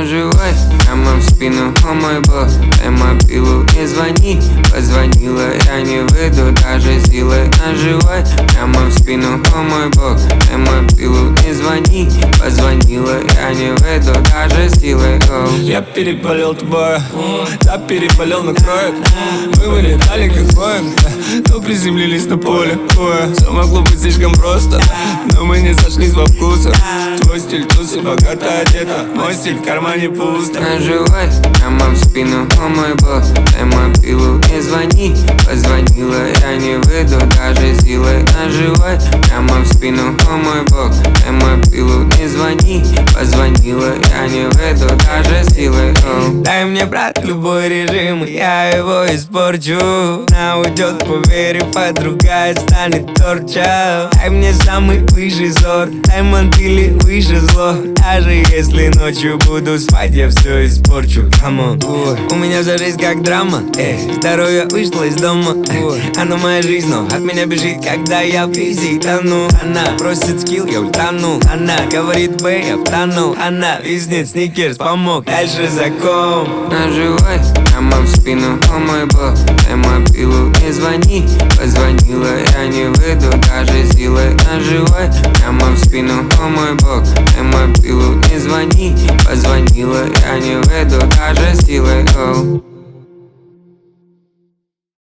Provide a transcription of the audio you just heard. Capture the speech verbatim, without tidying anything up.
Наживай прямо в спину, о мой бог, дай мобилу, не звони. Позвонила, я не выйду даже силой. Наживай прямо в спину, о мой бог, дай мобилу, не звони. Позвонила, я не выйду даже силой. Оу. Я переболел тобой, да переболел на кроек. Мы вылетали как боем, но приземлились на поле. Все могло быть слишком просто, но мы не сошлись во вкусах. Твой стиль тусы, богато одета, мой стиль в кармане пусто. Наживай прямо в спину, о мой бог, дай мобилу, не звони. Позвонила, я не выйду даже силой. Наживай прямо в спину, о мой бог, дай мобилу, не звони. Позвонила, я не выйду даже силой. Оу. Дай мне, брат, любой режим, и я его испорчу. Она уйдет, поверив, а другая станет торча. Дай мне самый высший сорт, даймонд или выше зло. Даже если ночью буду спать, я все испорчу. Come on. У меня вся жизнь как драма, эй. Здоровье вышло из дома, эй. Она моя жизнь, но от меня бежит, когда я в пизи тону. Она просит скилл, я ультану. Она говорит бэй, я втану. Она виснет, сникерс помог, дальше закон. Наживай прямо в спину, о мой бог, дай мобилу, не звони. Позвонила, я не выйду даже силой. Наживай прямо в спину, о мой бог, дай мобилу, не звони. Позвонила, я не выйду даже силой. Оу.